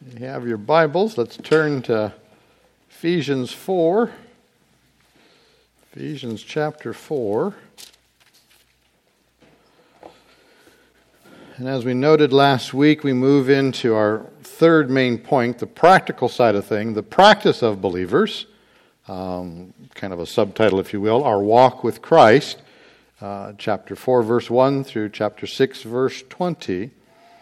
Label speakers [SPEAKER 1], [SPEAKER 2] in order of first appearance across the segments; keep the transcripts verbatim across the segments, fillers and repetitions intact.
[SPEAKER 1] You have your Bibles. Let's turn to Ephesians four. Ephesians chapter four. And as we noted last week, we move into our third main point, the practical side of things, the practice of believers, um, kind of a subtitle, if you will, our walk with Christ, uh, chapter four, verse one through chapter six, verse twenty.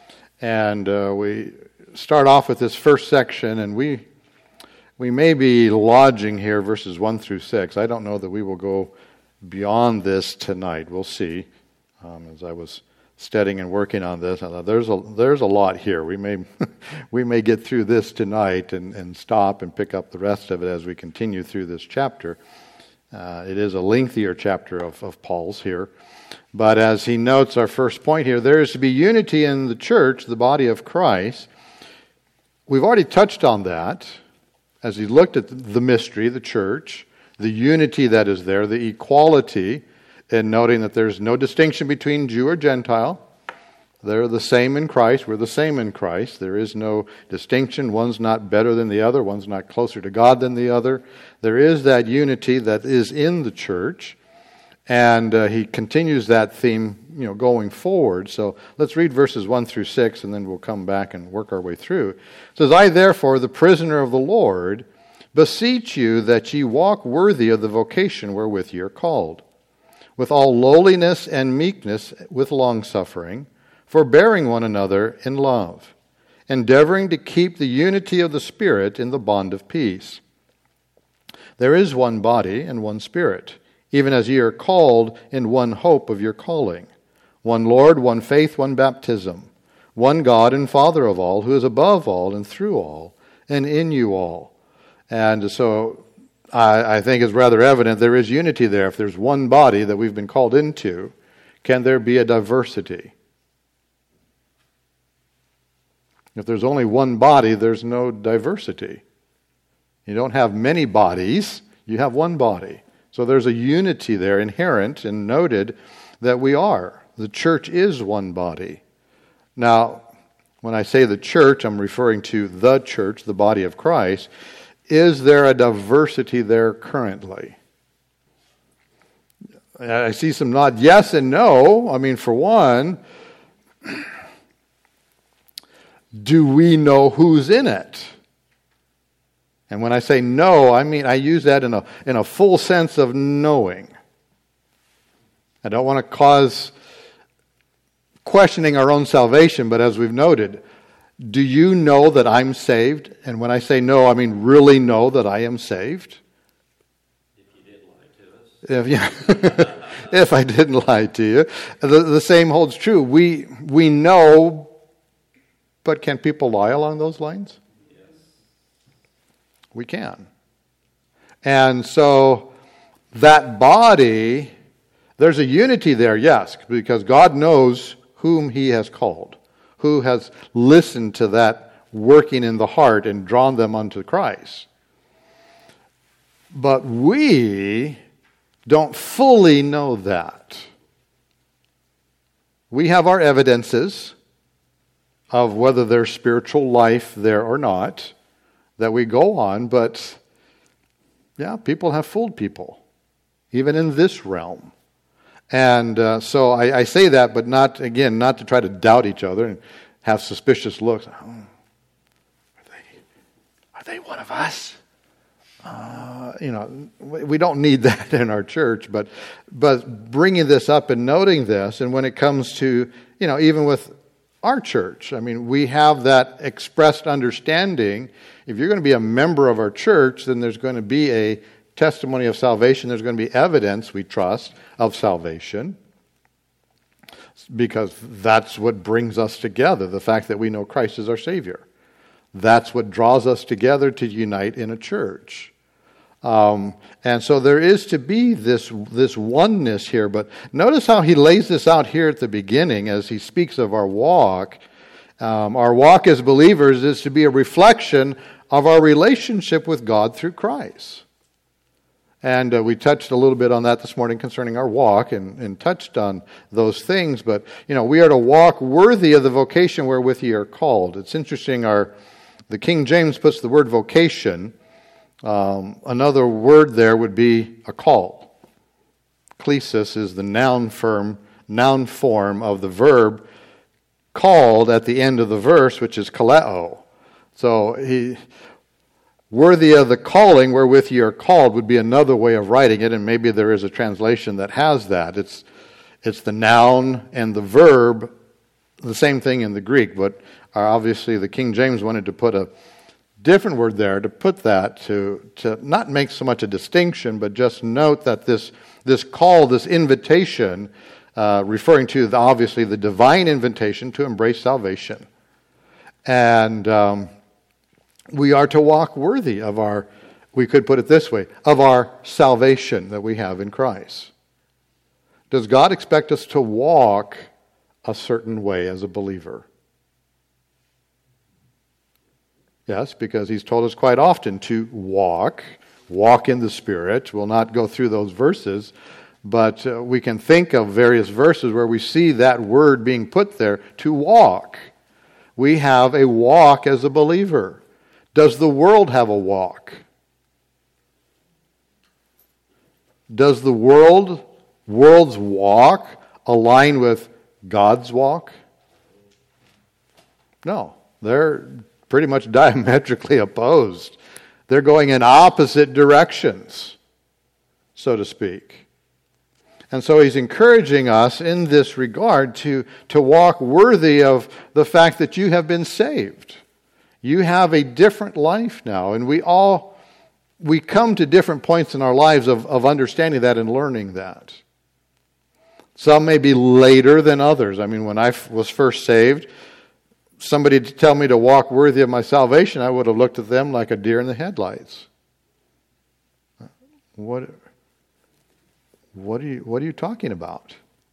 [SPEAKER 1] And uh, we start off with this first section, and we we may be lodging here, verses one through six. I don't know that we will go beyond this tonight. We'll see. Um, as I was studying and working on this, I thought there's a there's a lot here. We may we may get through this tonight and, and stop and pick up the rest of it as we continue through this chapter. Uh, it is a lengthier chapter of, of Paul's here. But as he notes our first point here, there is to be unity in the church, the body of Christ. We've already touched on that as he looked at the mystery, the church, the unity that is there, the equality, and noting that there's no distinction between Jew or Gentile. They're the same in Christ. We're the same in Christ. There is no distinction. One's not better than the other. One's not closer to God than the other. There is that unity that is in the church. And uh, he continues that theme, you know, going forward. So let's read verses one through six, and then we'll come back and work our way through. It says, I therefore, the prisoner of the Lord, beseech you that ye walk worthy of the vocation wherewith ye are called, with all lowliness and meekness, with longsuffering, forbearing one another in love, endeavoring to keep the unity of the Spirit in the bond of peace. There is one body and one Spirit, even as ye are called in one hope of your calling, one Lord, one faith, one baptism, one God and Father of all, who is above all and through all and in you all. And so I, I think it's rather evident there is unity there. If there's one body that we've been called into, can there be a diversity? If there's only one body, there's no diversity. You don't have many bodies, you have one body. So there's a unity there inherent and noted that we are. The church is one body. Now, when I say the church, I'm referring to the church, the body of Christ. Is there a diversity there currently? I see some nod yes and no. I mean, for one, do we know who's in it? And when I say no, I mean I use that in a in a full sense of knowing. I don't want to cause questioning our own salvation, but as we've noted, do you know that I'm saved? And when I say no, I mean really know that I am saved.
[SPEAKER 2] If you didn't lie to us.
[SPEAKER 1] If, yeah, if I didn't lie to you. The, the same holds true. We we know, but can people lie along those lines? We can. And so that body, there's a unity there, yes, because God knows whom He has called, who has listened to that working in the heart and drawn them unto Christ. But we don't fully know that. We have our evidences of whether there's spiritual life there or not that we go on, but yeah, people have fooled people, even in this realm. And uh, so I, I say that, but not, again, not to try to doubt each other and have suspicious looks. Oh, are they, are they one of us? Uh, you know, we don't need that in our church, but but bringing this up and noting this, and when it comes to, you know, even with our church, I mean, we have that expressed understanding. If you're going to be a member of our church, then there's going to be a testimony of salvation. There's going to be evidence, we trust, of salvation. Because that's what brings us together, the fact that we know Christ is our Savior. That's what draws us together to unite in a church. Um, and so there is to be this, this oneness here. But notice how he lays this out here at the beginning as he speaks of our walk. Um, our walk as believers is to be a reflection of our relationship with God through Christ. And uh, we touched a little bit on that this morning concerning our walk and, and touched on those things. But, you know, we are to walk worthy of the vocation wherewith ye are called. It's interesting, our The King James puts the word vocation. Um, another word there would be a call. Klesis is the noun form, noun form of the verb called at the end of the verse, which is kaleo. So he, worthy of the calling wherewith ye are called would be another way of writing it, and maybe there is a translation that has that. It's it's the noun and the verb, the same thing in the Greek, but obviously the King James wanted to put a different word there to put that to to not make so much a distinction, but just note that this this call, this invitation, uh, referring to the, obviously the divine invitation to embrace salvation, and um, we are to walk worthy of our, we could put it this way, of our salvation that we have in Christ. Does God expect us to walk a certain way as a believer? Yes, because he's told us quite often to walk, walk in the Spirit. We'll not go through those verses, but uh, we can think of various verses where we see that word being put there, to walk. We have a walk as a believer. Does the world have a walk? Does the world, world's walk align with God's walk? No, they're pretty much diametrically opposed. They're going in opposite directions, so to speak. And so he's encouraging us in this regard to, to walk worthy of the fact that you have been saved. You have a different life now, and we all, we come to different points in our lives of, of understanding that and learning that. Some may be later than others. I mean, when I was first saved, somebody to tell me to walk worthy of my salvation, I would have looked at them like a deer in the headlights. What, what are you, what are you talking about?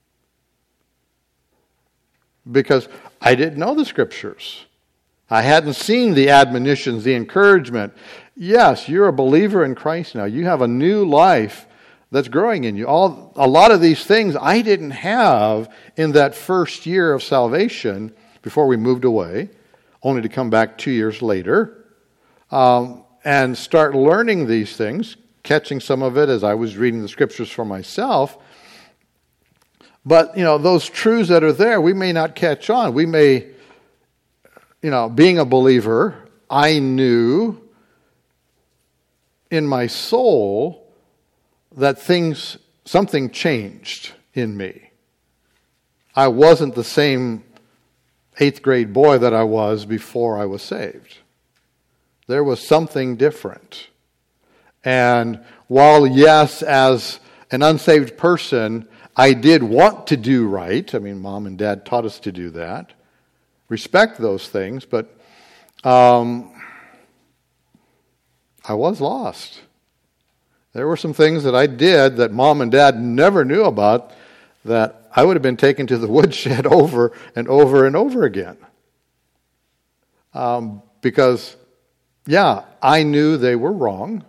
[SPEAKER 1] Because I didn't know the Scriptures. I hadn't seen the admonitions, the encouragement. Yes, you're a believer in Christ now. You have a new life that's growing in you. All, a lot of these things I didn't have in that first year of salvation before we moved away, only to come back two years later um, and start learning these things, catching some of it as I was reading the Scriptures for myself. But, you know, those truths that are there, we may not catch on. We may... You know, being a believer, I knew in my soul that things, something changed in me. I wasn't the same eighth grade boy that I was before I was saved. There was something different. And while, yes, as an unsaved person, I did want to do right. I mean, Mom and Dad taught us to do that. Respect those things, but um, I was lost. There were some things that I did that Mom and Dad never knew about that I would have been taken to the woodshed over and over and over again. Um, because, yeah, I knew they were wrong,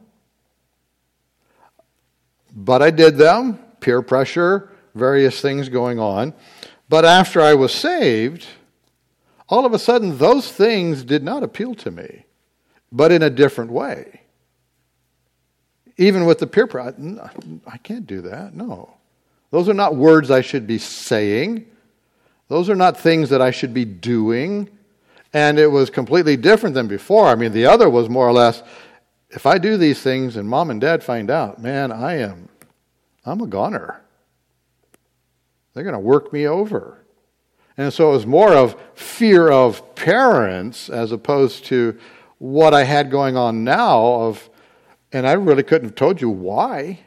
[SPEAKER 1] but I did them, peer pressure, various things going on. But after I was saved, all of a sudden, those things did not appeal to me, but in a different way. Even with the peer pressure, I can't do that, no. Those are not words I should be saying. Those are not things that I should be doing. And it was completely different than before. I mean, the other was more or less, if I do these things and Mom and Dad find out, man, I am, I'm a goner. They're going to work me over. And so it was more of fear of parents as opposed to what I had going on now of, and I really couldn't have told you why.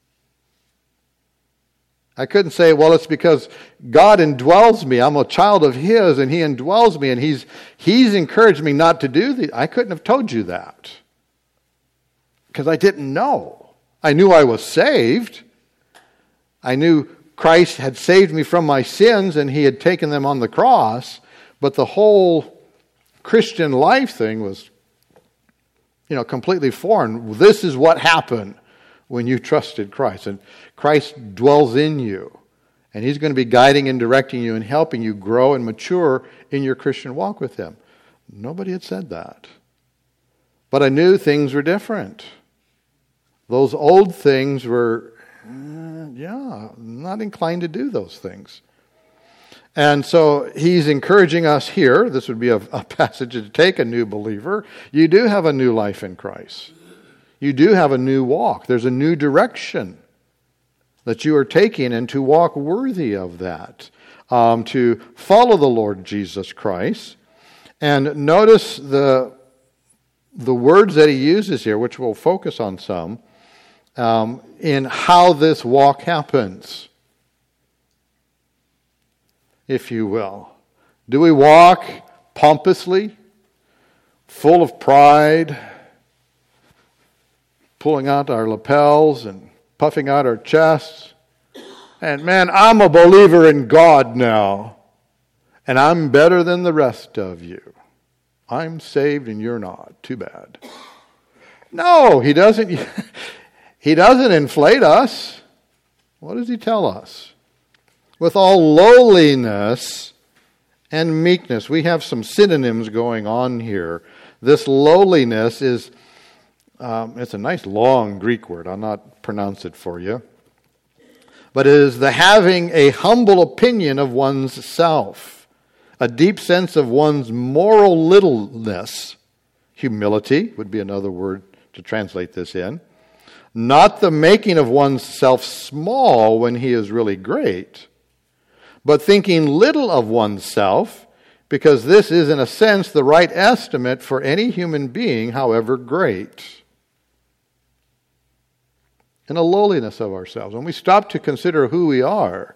[SPEAKER 1] I couldn't say, well, it's because God indwells me. I'm a child of His, and He indwells me, and He's He's encouraged me not to do the. I couldn't have told you that because I didn't know. I knew I was saved. I knew Christ had saved me from my sins and He had taken them on the cross, but the whole Christian life thing was, you know, completely foreign. This is what happened when you trusted Christ, and Christ dwells in you, and He's going to be guiding and directing you and helping you grow and mature in your Christian walk with Him. Nobody had said that. But I knew things were different. Those old things were, uh, yeah, not inclined to do those things. And so he's encouraging us here. This would be a, a passage to take a new believer. You do have a new life in Christ. You do have a new walk. There's a new direction that you are taking, and to walk worthy of that. Um, to follow the Lord Jesus Christ. And notice the, the words that he uses here, which we'll focus on some, um, in how this walk happens, if you will. Do we walk pompously, full of pride, pulling out our lapels and puffing out our chests? And man, I'm a believer in God now, and I'm better than the rest of you. I'm saved and you're not. Too bad. No, he doesn't. He doesn't inflate us. What does he tell us? With all lowliness and meekness. We have some synonyms going on here. This lowliness is, um, it's a nice long Greek word. I'll not pronounce it for you. But it is the having a humble opinion of one's self, a deep sense of one's moral littleness. Humility would be another word to translate this in. Not the making of one's self small when he is really great, but thinking little of oneself, because this is, in a sense, the right estimate for any human being, however great. And a lowliness of ourselves. When we stop to consider who we are,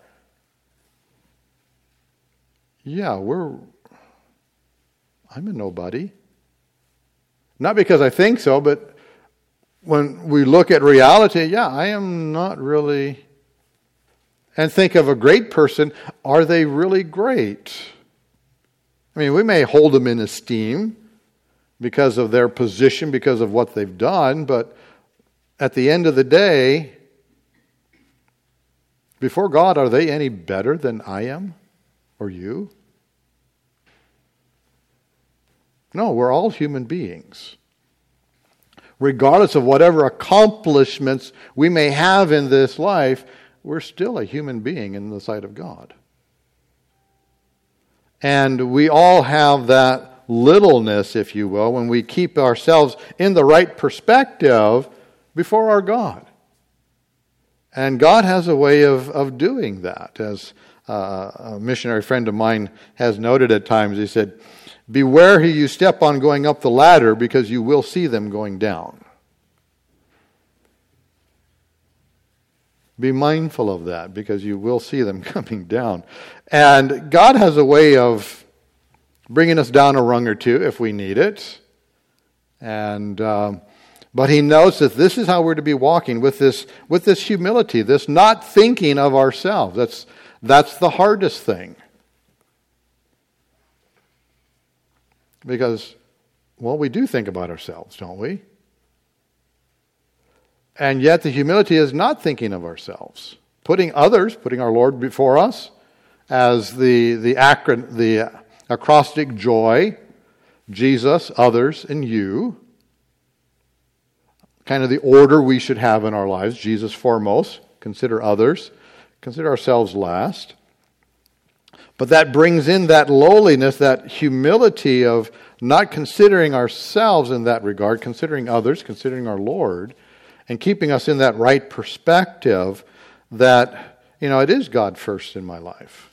[SPEAKER 1] yeah, we're, I'm a nobody. Not because I think so, but when we look at reality, yeah, I am not really. And think of a great person, are they really great? I mean, we may hold them in esteem because of their position, because of what they've done, but at the end of the day, before God, are they any better than I am or you? No, we're all human beings. Regardless of whatever accomplishments we may have in this life, we're still a human being in the sight of God. And we all have that littleness, if you will, when we keep ourselves in the right perspective before our God. And God has a way of, of doing that. As uh, a missionary friend of mine has noted at times, he said, beware who you step on going up the ladder, because you will see them going down. Be mindful of that, because you will see them coming down. And God has a way of bringing us down a rung or two if we need it. And um, but he knows that this is how we're to be walking, with this with this humility, this not thinking of ourselves. That's that's the hardest thing. Because, well, we do think about ourselves, don't we? And yet the humility is not thinking of ourselves. Putting others, putting our Lord before us as the, the, acron, the acrostic joy, Jesus, others, and you. Kind of the order we should have in our lives. Jesus foremost, consider others, consider ourselves last. But that brings in that lowliness, that humility of not considering ourselves in that regard, considering others, considering our Lord, and keeping us in that right perspective that, you know, it is God first in my life.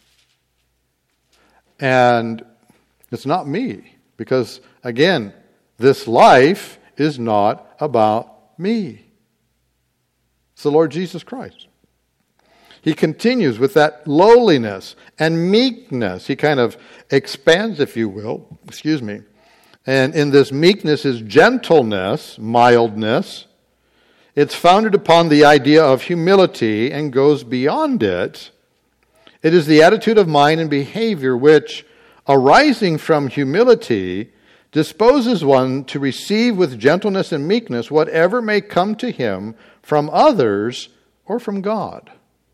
[SPEAKER 1] And it's not me, because, again, this life is not about me. It's the Lord Jesus Christ. He continues with that lowliness and meekness. He kind of expands, if you will, excuse me. And in this meekness is gentleness, mildness. It's founded upon the idea of humility and goes beyond it. It is the attitude of mind and behavior which, arising from humility, disposes one to receive with gentleness and meekness whatever may come to him from others or from God.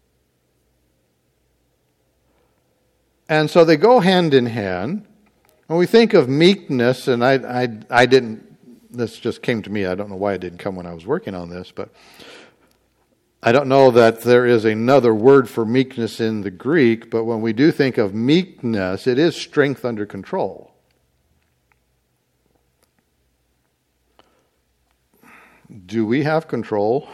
[SPEAKER 1] And so they go hand in hand. When we think of meekness, and I, I, I didn't this just came to me. I don't know why it didn't come when I was working on this, but I don't know that there is another word for meekness in the Greek, but when we do think of meekness, it is strength under control. Do we have control?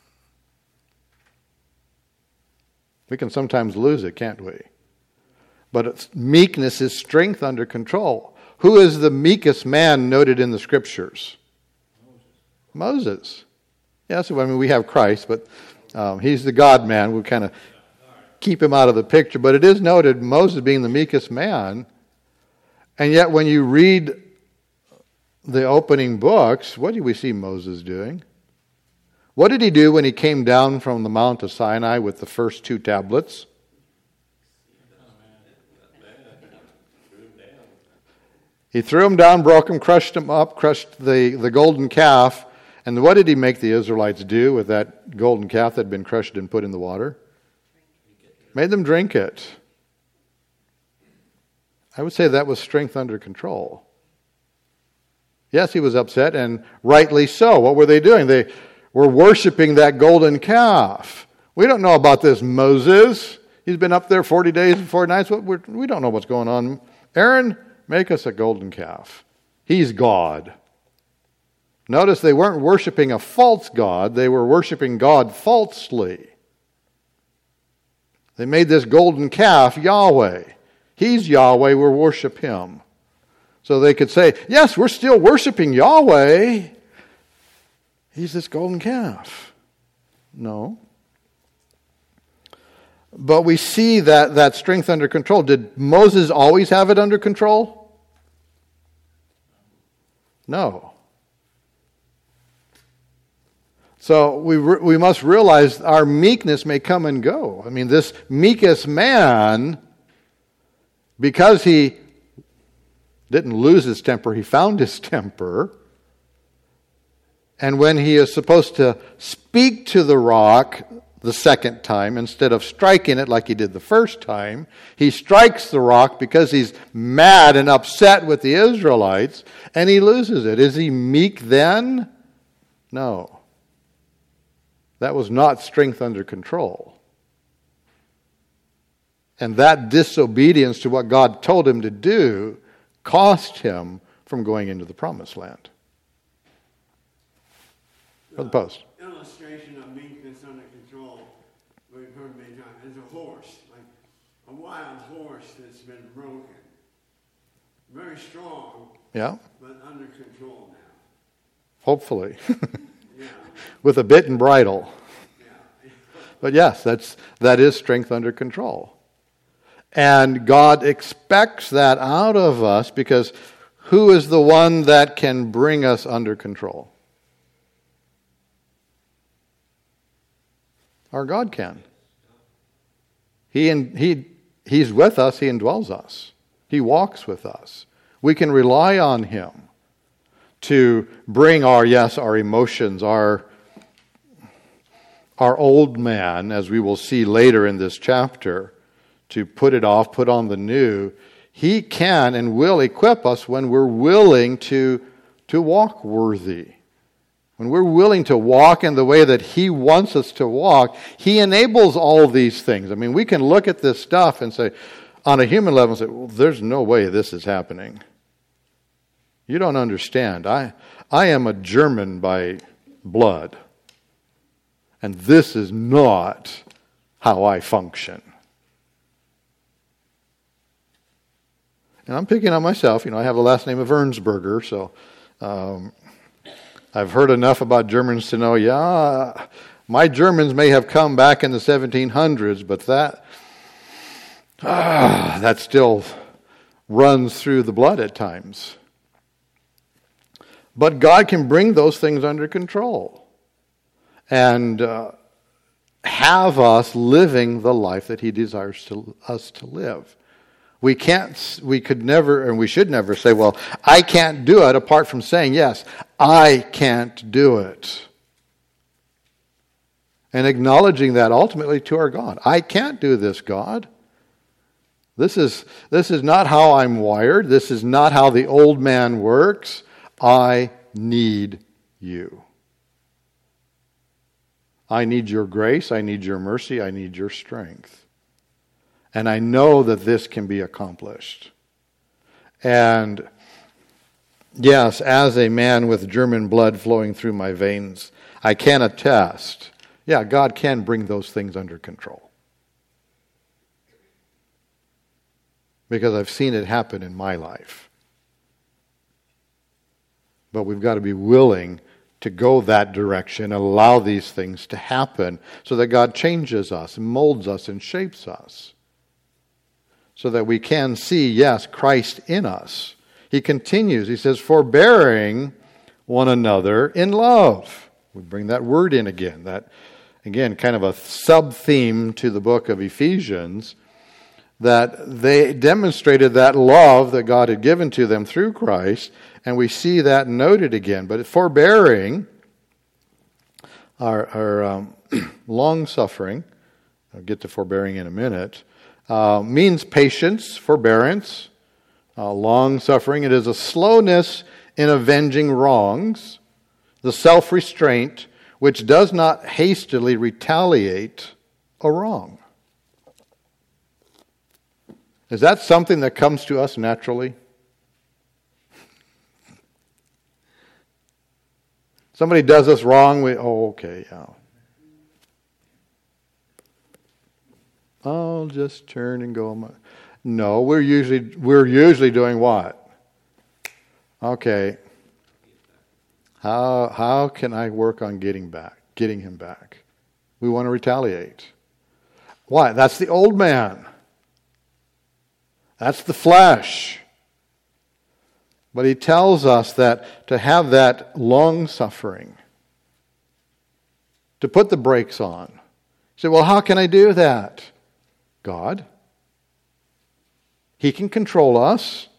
[SPEAKER 1] We can sometimes lose it, can't we? But it's, meekness is strength under control. Who is the meekest man noted in the Scriptures? Moses. Moses. Yes, I mean, we have Christ, but um, he's the God-man. We kind of keep him out of the picture. But it is noted Moses being the meekest man. And yet when you read the opening books, what do we see Moses doing? What did he do when he came down from the Mount of Sinai with the first two tablets? He threw them down, broke them, crushed them up, crushed the, the golden calf. And what did he make the Israelites do with that golden calf that had been crushed and put in the water? Made them drink it. I would say that was strength under control. Yes, he was upset, and rightly so. What were they doing? They were worshiping that golden calf. We don't know about this Moses. He's been up there forty days and forty nights. We don't know what's going on. Aaron, make us a golden calf. He's God. Notice they weren't worshiping a false God. They were worshiping God falsely. They made this golden calf Yahweh. He's Yahweh. We'll worship him. So they could say, yes, we're still worshiping Yahweh. He's this golden calf. No. But we see that, that strength under control. Did Moses always have it under control? No. So we re- we must realize our meekness may come and go. I mean, this meekest man, because he didn't lose his temper, he found his temper. And when he is supposed to speak to the rock the second time, instead of striking it like he did the first time, he strikes the rock because he's mad and upset with the Israelites, and he loses it. Is he meek then? No. That was not strength under control. And that disobedience to what God told him to do cost him from going into the promised land. For the post.
[SPEAKER 3] Illustration of meekness under control, we've heard many times, is a horse, like a wild horse that's been broken. Very strong,
[SPEAKER 1] yeah,
[SPEAKER 3] but under control now.
[SPEAKER 1] Hopefully.
[SPEAKER 3] Yeah.
[SPEAKER 1] With a bit and bridle.
[SPEAKER 3] Yeah.
[SPEAKER 1] But yes, that's that is strength under control. And God expects that out of us, because who is the one that can bring us under control? Our God can. He and he He's with us, He indwells us. He walks with us. We can rely on Him to bring our, yes, our emotions, our, our old man, as we will see later in this chapter, to put it off, put on the new. He can and will equip us when we're willing to, to walk worthy. When we're willing to walk in the way that He wants us to walk, He enables all these things. I mean, we can look at this stuff and say, on a human level, say, well, there's no way this is happening. You don't understand. I, I am a German by blood. And this is not how I function. And I'm picking on myself. You know, I have the last name of Ernsberger, so um, I've heard enough about Germans to know, yeah, my Germans may have come back in the seventeen hundreds, but that, ah, that still runs through the blood at times. But God can bring those things under control and uh, have us living the life that He desires to, us to live. We can't, we could never, and we should never say, well, I can't do it, apart from saying, yes, I can't do it. And acknowledging that ultimately to our God. I can't do this, God. This is, this is not how I'm wired. This is not how the old man works. I need you. I need your grace, I need your mercy, I need your strength. And I know that this can be accomplished. And yes, as a man with German blood flowing through my veins, I can attest, yeah, God can bring those things under control. Because I've seen it happen in my life. But we've got to be willing to go that direction and allow these things to happen so that God changes us, and molds us, and shapes us. So that we can see, yes, Christ in us. He continues, he says, forbearing one another in love. We bring that word in again. That, again, kind of a sub-theme to the book of Ephesians, that they demonstrated that love that God had given to them through Christ, and we see that noted again. But forbearing, our, our um, long-suffering, I'll get to forbearing in a minute, uh, means patience, forbearance, uh, long-suffering. It is a slowness in avenging wrongs, the self-restraint which does not hastily retaliate a wrong. Is that something that comes to us naturally? Somebody does us wrong, we, oh, okay, yeah. I'll just turn and go. No, we're usually we're usually doing what? Okay. How how can I work on getting back, getting him back? We want to retaliate. Why? That's the old man. That's the flesh. But he tells us that to have that long suffering, to put the brakes on. You say, well, how can I do that? God. He can control us.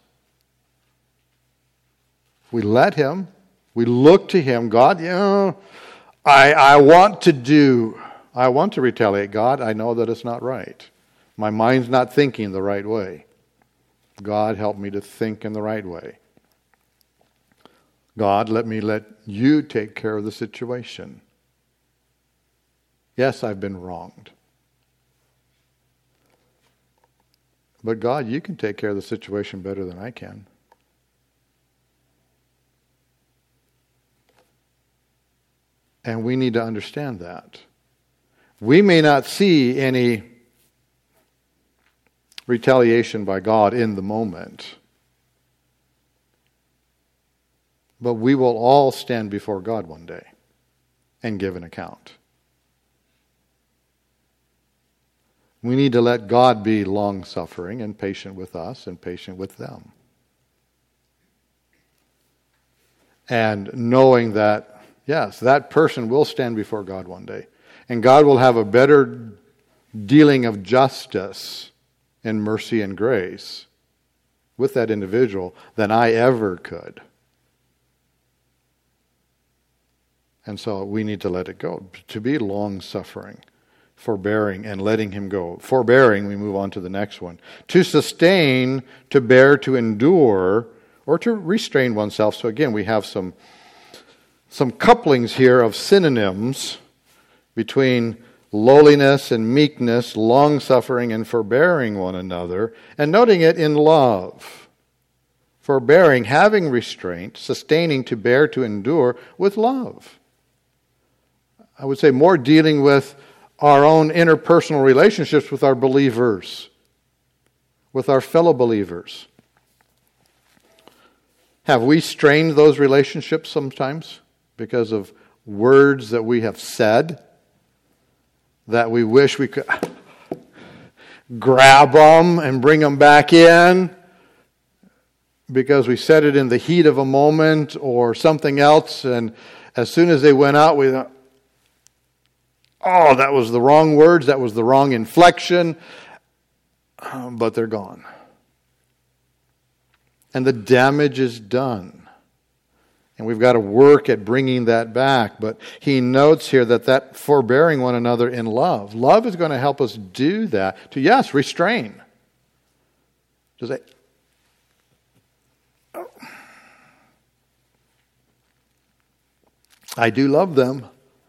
[SPEAKER 1] We let him. We look to him. God, you know, I, I want to do, I want to retaliate. God, I know that it's not right. My mind's not thinking the right way. God, help me to think in the right way. God, let me let you take care of the situation. Yes, I've been wronged. But God, you can take care of the situation better than I can. And we need to understand that. We may not see any retaliation by God in the moment, but we will all stand before God one day and give an account. We need to let God be long-suffering and patient with us and patient with them. And knowing that, yes, that person will stand before God one day. And God will have a better dealing of justice and mercy and grace with that individual than I ever could. And so we need to let it go. To be long-suffering, forbearing, and letting him go. Forbearing, we move on to the next one. To sustain, to bear, to endure, or to restrain oneself. So again, we have some, some couplings here of synonyms between lowliness and meekness, long-suffering and forbearing one another, and noting it in love. Forbearing, having restraint, sustaining, to bear, to endure with love. I would say more dealing with our own interpersonal relationships with our believers, with our fellow believers. Have we strained those relationships sometimes because of words that we have said that we wish we could grab them and bring them back in because we said it in the heat of a moment or something else, and as soon as they went out, we thought, oh, that was the wrong words, that was the wrong inflection, um, but they're gone. And the damage is done. And we've got to work at bringing that back. But he notes here that that forbearing one another in love. Love is going to help us do that. To, yes, restrain. To say, oh. I do love them.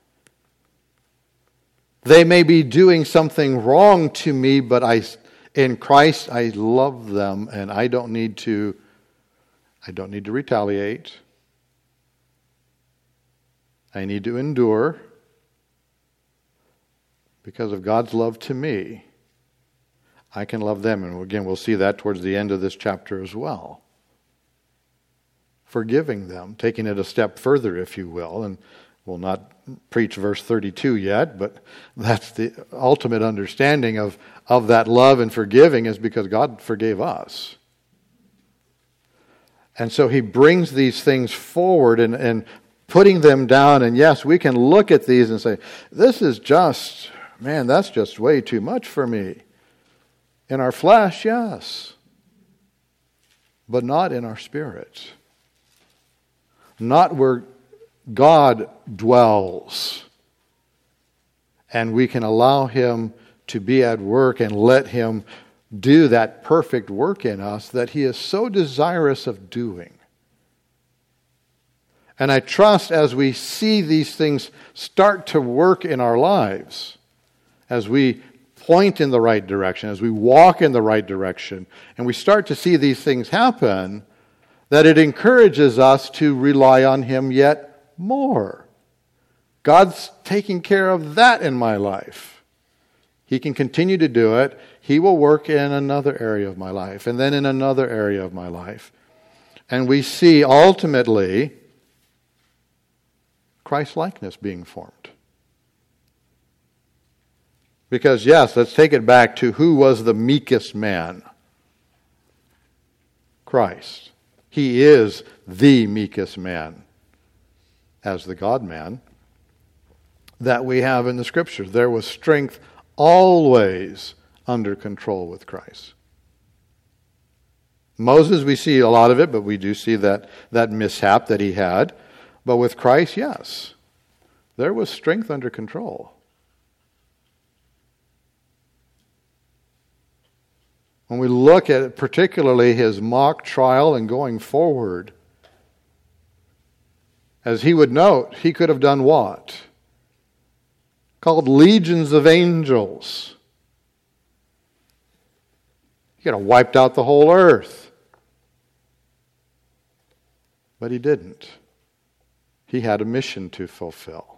[SPEAKER 1] They may be doing something wrong to me, but I, in Christ, I love them, and I don't need to, I don't need to retaliate. I need to endure because of God's love to me. I can love them, and again, we'll see that towards the end of this chapter as well. Forgiving them, taking it a step further, if you will, and we'll not preach verse thirty-two yet, but that's the ultimate understanding of, of that love and forgiving is because God forgave us. And so he brings these things forward and, and putting them down, and yes, we can look at these and say, this is just, man, that's just way too much for me. In our flesh, yes, but not in our spirit. Not where God dwells. And we can allow him to be at work and let him do that perfect work in us that he is so desirous of doing. And I trust as we see these things start to work in our lives, as we point in the right direction, as we walk in the right direction, and we start to see these things happen, that it encourages us to rely on him yet more. God's taking care of that in my life. He can continue to do it. He will work in another area of my life, and then in another area of my life. And we see ultimately Christ-likeness being formed. Because yes, let's take it back to who was the meekest man? Christ. He is the meekest man as the God-man that we have in the Scriptures. There was strength always under control with Christ. Moses, we see a lot of it, but we do see that, that mishap that he had. But with Christ, yes, there was strength under control. When we look at particularly his mock trial and going forward, as he would note, he could have done what? Called legions of angels. He could have wiped out the whole earth. But he didn't. He had a mission to fulfill.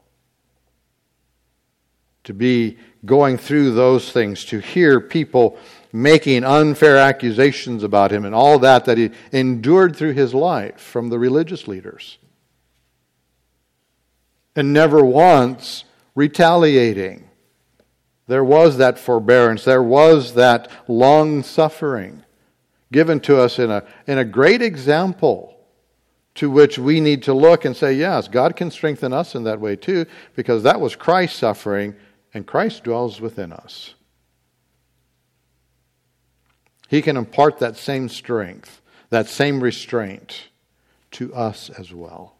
[SPEAKER 1] To be going through those things, to hear people making unfair accusations about him and all that that he endured through his life from the religious leaders. And never once retaliating. There was that forbearance. There was that long suffering given to us in a, in a great example to which we need to look and say, yes, God can strengthen us in that way too, because that was Christ's suffering and Christ dwells within us. He can impart that same strength, that same restraint to us as well.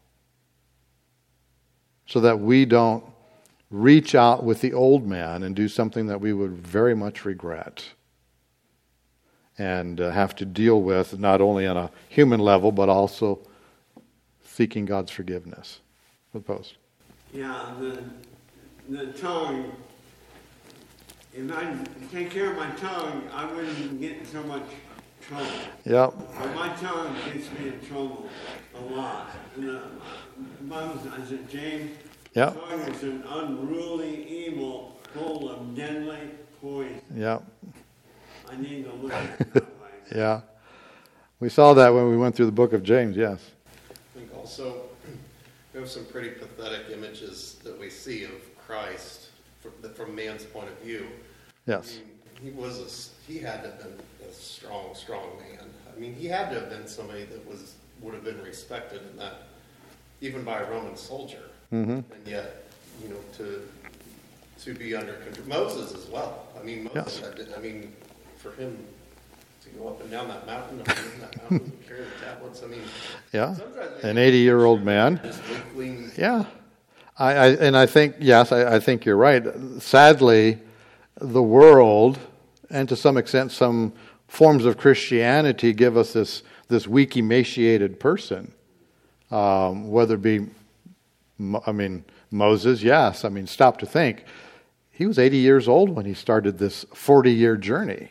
[SPEAKER 1] So that we don't reach out with the old man and do something that we would very much regret. And uh, have to deal with not only on a human level, but also seeking God's forgiveness. With post.
[SPEAKER 3] Yeah, the, the tongue, if I take care of my tongue, I wouldn't get in so much trouble.
[SPEAKER 1] Yep.
[SPEAKER 3] But my tongue gets me in trouble a lot. And the Bible says, James,
[SPEAKER 1] yep.
[SPEAKER 3] The tongue is an unruly evil full of deadly poison.
[SPEAKER 1] Yep.
[SPEAKER 3] I need to look at it that way.
[SPEAKER 1] Yeah. We saw that when we went through the book of James, yes.
[SPEAKER 2] I think also we have some pretty pathetic images that we see of Christ from, from man's point of view.
[SPEAKER 1] Yes.
[SPEAKER 2] I mean, he was a, he had to have been a strong, strong man. I mean, he had to have been somebody that was would have been respected in that, even by a Roman soldier.
[SPEAKER 1] Mm-hmm.
[SPEAKER 2] And yet, you know, to to be under control. Moses as well. I mean, Moses.
[SPEAKER 1] Yes.
[SPEAKER 2] Had to, I mean, for him to go up and down that mountain, up and down that mountain, and carry the tablets. I mean,
[SPEAKER 1] yeah, an eighty-year-old man.
[SPEAKER 2] Just weakling.
[SPEAKER 1] Yeah, I, I and I think yes, I, I think you're right. Sadly, the world, and to some extent, some forms of Christianity give us this this weak, emaciated person, um, whether it be Mo- I mean, Moses, yes. I mean, stop to think. He was eighty years old when he started this forty-year journey.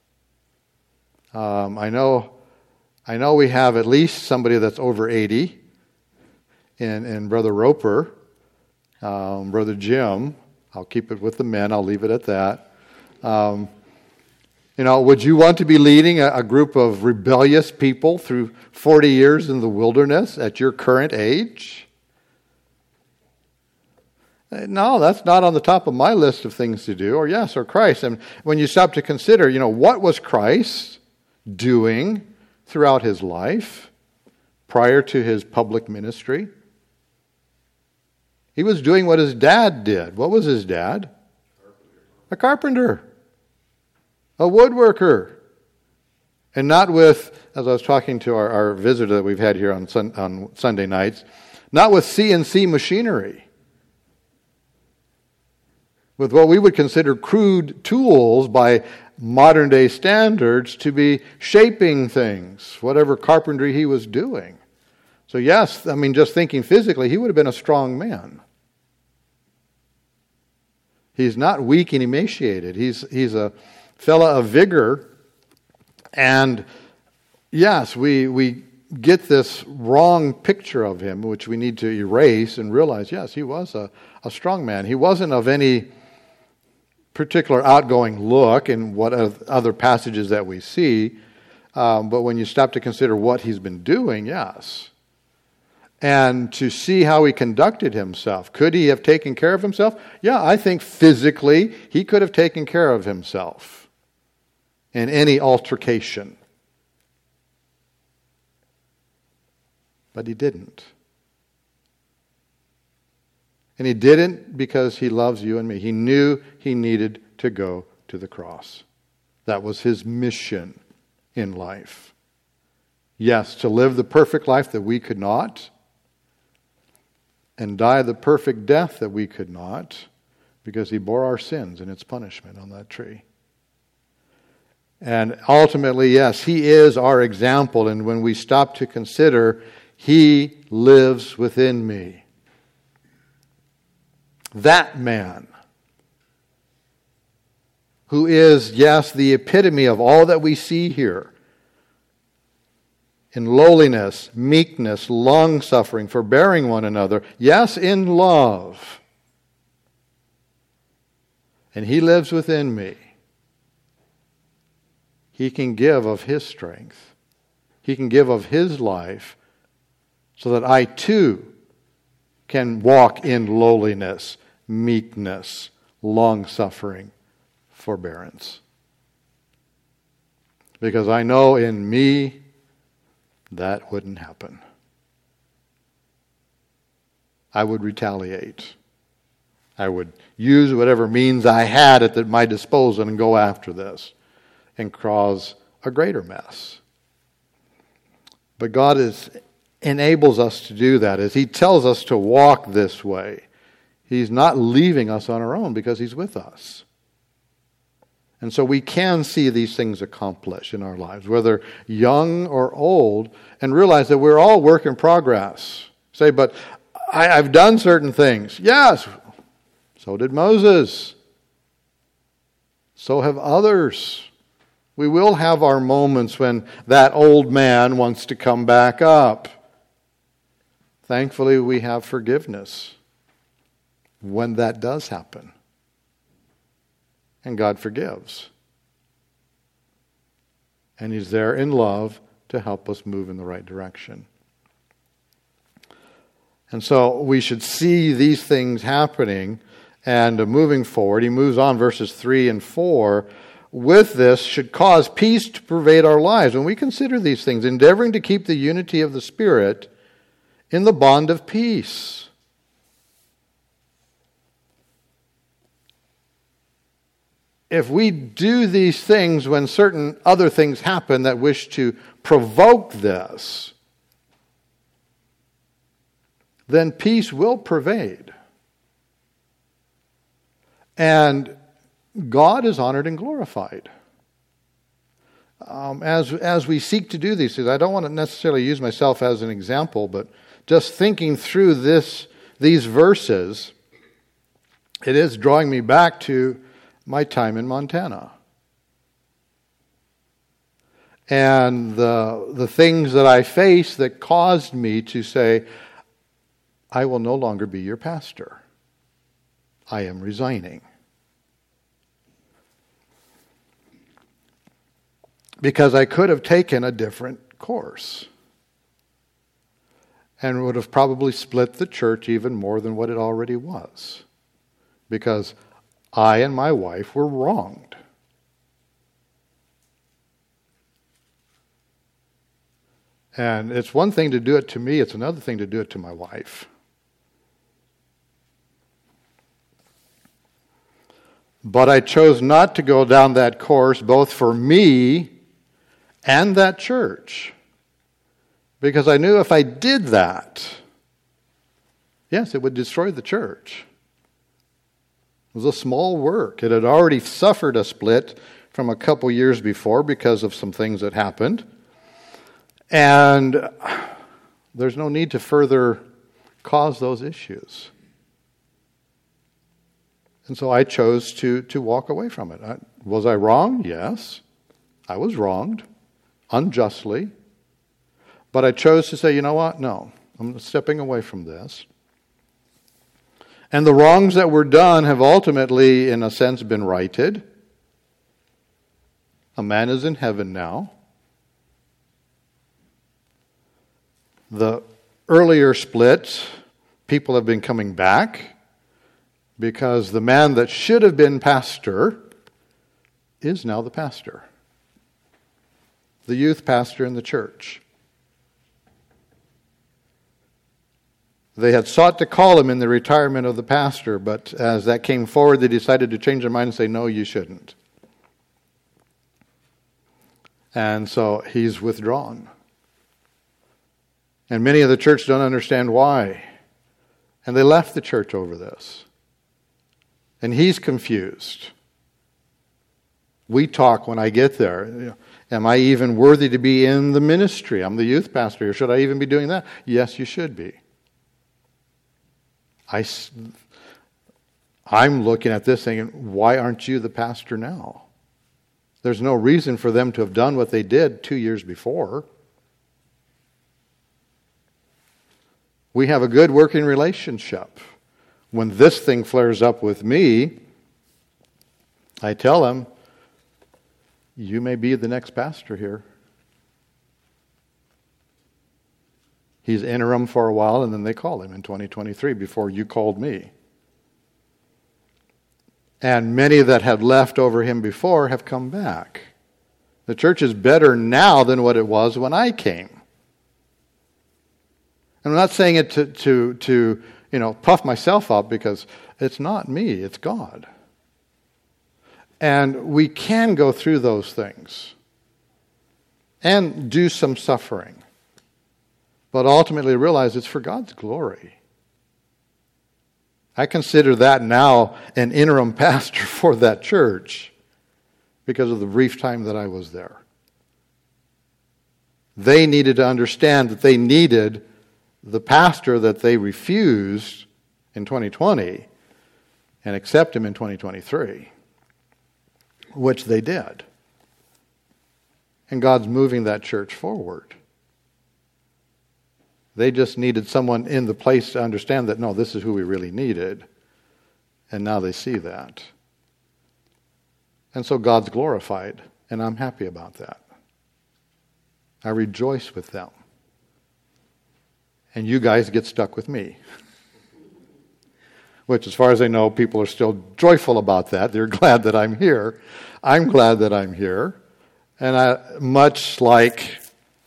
[SPEAKER 1] Um, I know I know we have at least somebody that's over eighty in, in Brother Roper, um, Brother Jim. I'll keep it with the men. I'll leave it at that. Um, you know, would you want to be leading a, a group of rebellious people through forty years in the wilderness at your current age? No, that's not on the top of my list of things to do. Or yes, or Christ. And when you stop to consider, you know, what was Christ doing throughout his life prior to his public ministry? He was doing what his dad did. What was his dad? A carpenter. A woodworker. And not with, as I was talking to our, our visitor that we've had here on, sun, on Sunday nights, not with C N C machinery. With what we would consider crude tools by modern day standards to be shaping things, whatever carpentry he was doing. So yes, I mean, just thinking physically, he would have been a strong man. He's not weak and emaciated. He's, he's a fella of vigor. And yes, we, we get this wrong picture of him, which we need to erase and realize, yes, he was a, a strong man. He wasn't of any particular outgoing look in what other passages that we see, um, but when you stop to consider what he's been doing, yes. And to see how he conducted himself. Could he have taken care of himself? Yeah, I think physically he could have taken care of himself in any altercation. But he didn't. And he didn't because he loves you and me. He knew he needed to go to the cross. That was his mission in life. Yes, to live the perfect life that we could not, and die the perfect death that we could not, because he bore our sins and its punishment on that tree. And ultimately, yes, he is our example. And when we stop to consider, he lives within me. That man who is, yes, the epitome of all that we see here in lowliness, meekness, long-suffering, forbearing one another, yes, in love. And he lives within me. He can give of his strength. He can give of his life so that I too can walk in lowliness, meekness, long-suffering, forbearance. Because I know in me that wouldn't happen. I would retaliate. I would use whatever means I had at my disposal and go after this and cause a greater mess. But God is enables us to do that as he tells us to walk this way. He's not leaving us on our own because he's with us. And so we can see these things accomplished in our lives, whether young or old, and realize that we're all work in progress. Say, but I, I've done certain things. Yes, so did Moses. So have others. We will have our moments when that old man wants to come back up. Thankfully, we have forgiveness when that does happen. And God forgives. And he's there in love to help us move in the right direction. And so we should see these things happening and moving forward. He moves on, verses three and four. With this should cause peace to pervade our lives. When we consider these things, endeavoring to keep the unity of the Spirit in the bond of peace. If we do these things when certain other things happen that wish to provoke this, then peace will pervade. And God is honored and glorified. Um, as, as we seek to do these things, I don't want to necessarily use myself as an example, but just thinking through this, these verses, it is drawing me back to my time in Montana. And the, the things that I faced that caused me to say, I will no longer be your pastor. I am resigning. Because I could have taken a different course. And would have probably split the church even more than what it already was. Because I and my wife were wronged. And it's one thing to do it to me, it's another thing to do it to my wife. But I chose not to go down that course, both for me and that church. Because I knew if I did that, yes, it would destroy the church. It was a small work. It had already suffered a split from a couple years before because of some things that happened. And there's no need to further cause those issues. And so I chose to, to walk away from it. I, was I wrong? Yes. I was wronged, unjustly. But I chose to say, you know what? No, I'm stepping away from this. And the wrongs that were done have ultimately, in a sense, been righted. A man is in heaven now. The earlier splits, people have been coming back because the man that should have been pastor is now the pastor. The youth pastor in the church. They had sought to call him in the retirement of the pastor, but as that came forward, they decided to change their mind and say, no, you shouldn't. And so he's withdrawn. And many of the church don't understand why. And they left the church over this. And he's confused. We talk when I get there. You know, am I even worthy to be in the ministry? I'm the youth pastor. Should I even be doing that? Yes, you should be. I, I'm looking at this thinking, why aren't you the pastor now? There's no reason for them to have done what they did two years before. We have a good working relationship. When this thing flares up with me, I tell him, you may be the next pastor here. He's interim for a while, and then they call him in twenty twenty-three before you called me. And many that had left over him before have come back. The church is better now than what it was when I came. And I'm not saying it to, to, to you know, puff myself up, because it's not me, it's God. And we can go through those things and do some suffering. But ultimately realize it's for God's glory. I consider that now an interim pastor for that church because of the brief time that I was there. They needed to understand that they needed the pastor that they refused in twenty twenty and accept him in twenty twenty-three, which they did. And God's moving that church forward. They just needed someone in the place to understand that, no, this is who we really needed. And now they see that. And so God's glorified, and I'm happy about that. I rejoice with them. And you guys get stuck with me. Which, as far as I know, people are still joyful about that. They're glad that I'm here. I'm glad that I'm here. And I, much like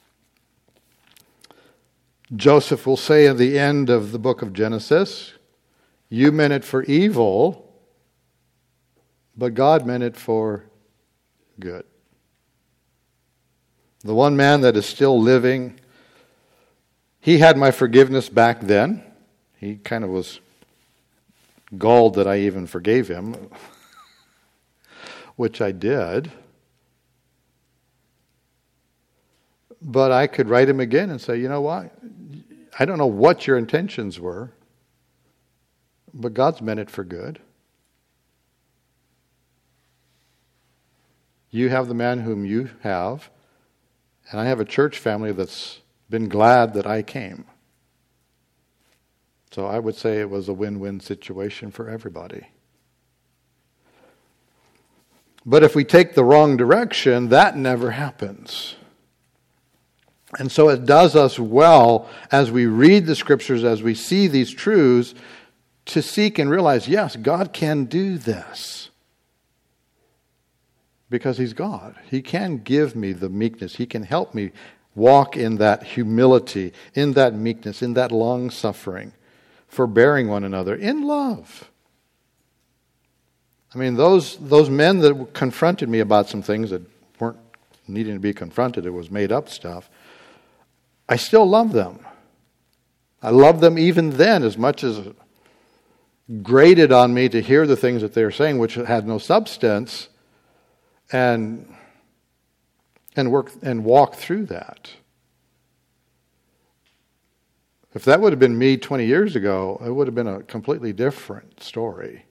[SPEAKER 1] Joseph will say at the end of the book of Genesis, you meant it for evil, but God meant it for good. The one man that is still living, he had my forgiveness back then. He kind of was galled that I even forgave him, which I did. But I could write him again and say, you know what? I don't know what your intentions were, but God's meant it for good. You have the man whom you have, and I have a church family that's been glad that I came. So I would say it was a win-win situation for everybody. But if we take the wrong direction, that never happens. And so it does us well as we read the Scriptures, as we see these truths, to seek and realize, yes, God can do this. Because He's God. He can give me the meekness. He can help me walk in that humility, in that meekness, in that long-suffering, forbearing one another, in love. I mean, those those men that confronted me about some things that weren't needing to be confronted, it was made up stuff, I still love them. I love them even then, as much as it grated on me to hear the things that they were saying, which had no substance, and and work and walk through that. If that would have been me twenty years ago, it would have been a completely different story.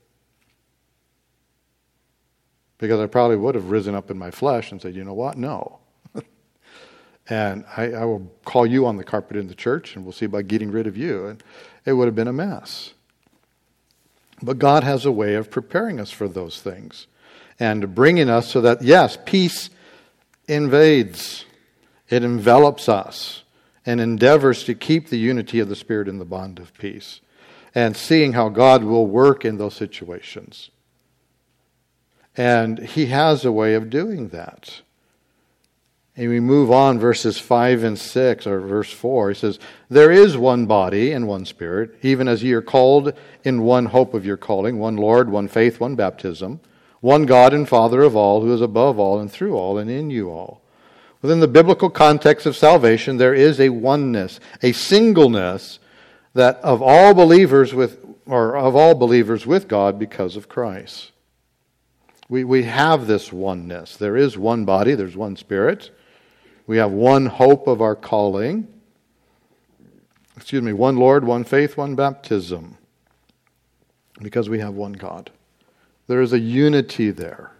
[SPEAKER 1] Because I probably would have risen up in my flesh and said, you know what? No. and I, I will call you on the carpet in the church, and we'll see about getting rid of you. And it would have been a mess. But God has a way of preparing us for those things and bringing us so that, yes, peace invades. It envelops us and endeavors to keep the unity of the Spirit in the bond of peace, and seeing how God will work in those situations. And He has a way of doing that. And we move on, verses five and six, or verse four. He says, there is one body and one Spirit, even as ye are called in one hope of your calling, one Lord, one faith, one baptism, one God and Father of all, who is above all and through all and in you all. Within the biblical context of salvation, there is a oneness, a singleness that of all believers with, or of all believers with God because of Christ. We we have this oneness. There is one body, there's one Spirit. We have one hope of our calling. Excuse me, one Lord, one faith, one baptism. Because we have one God. There is a unity there.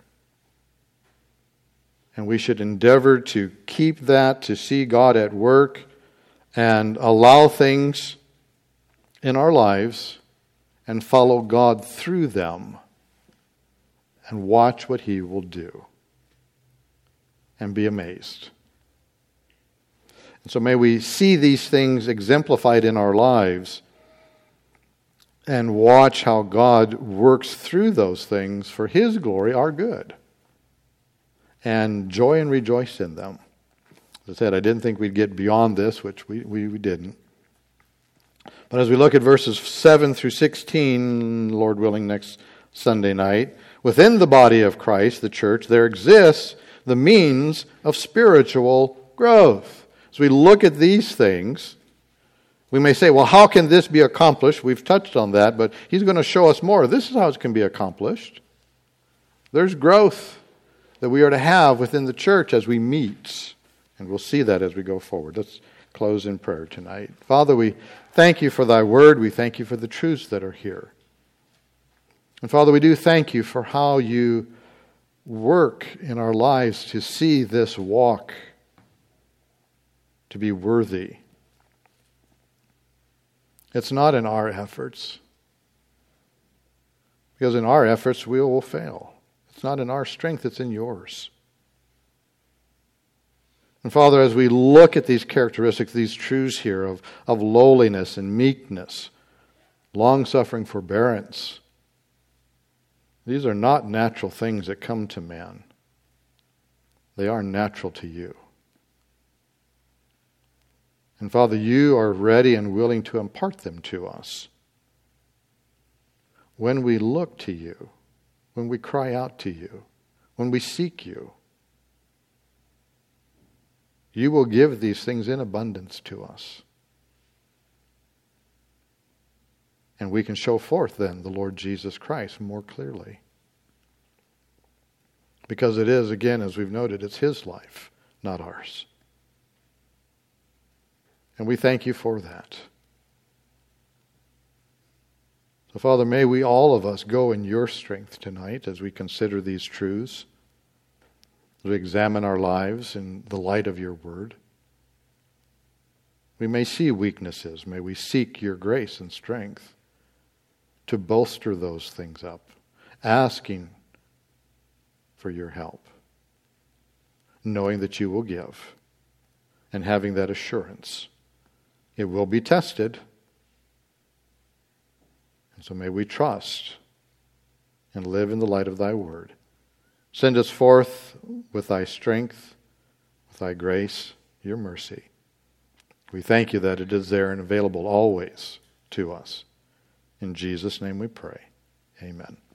[SPEAKER 1] And we should endeavor to keep that, to see God at work, and allow things in our lives and follow God through them. And watch what He will do. And be amazed. And so may we see these things exemplified in our lives. And watch how God works through those things for His glory, our good. And joy and rejoice in them. As I said, I didn't think we'd get beyond this, which we, we, we didn't. But as we look at verses seven through sixteen, Lord willing, next Sunday night, within the body of Christ, the church, there exists the means of spiritual growth. As we look at these things, we may say, well, how can this be accomplished? We've touched on that, but he's going to show us more. This is how it can be accomplished. There's growth that we are to have within the church as we meet. And we'll see that as we go forward. Let's close in prayer tonight. Father, we thank you for thy word. We thank you for the truths that are here. And Father, we do thank you for how you work in our lives to see this walk to be worthy. It's not in our efforts. Because in our efforts we will fail. It's not in our strength, it's in yours. And Father, as we look at these characteristics, these truths here of, of lowliness and meekness, long-suffering forbearance, these are not natural things that come to man. They are natural to you. And Father, you are ready and willing to impart them to us. When we look to you, when we cry out to you, when we seek you, you will give these things in abundance to us. And we can show forth then the Lord Jesus Christ more clearly. Because it is, again, as we've noted, it's His life, not ours. And we thank you for that. So, Father, may we all of us go in your strength tonight as we consider these truths, as we examine our lives in the light of your word. We may see weaknesses. May we seek your grace and strength to bolster those things up, asking for your help, knowing that you will give, and having that assurance. It will be tested. And so may we trust and live in the light of thy word. Send us forth with thy strength, with thy grace, your mercy. We thank you that it is there and available always to us. In Jesus' name we pray. Amen.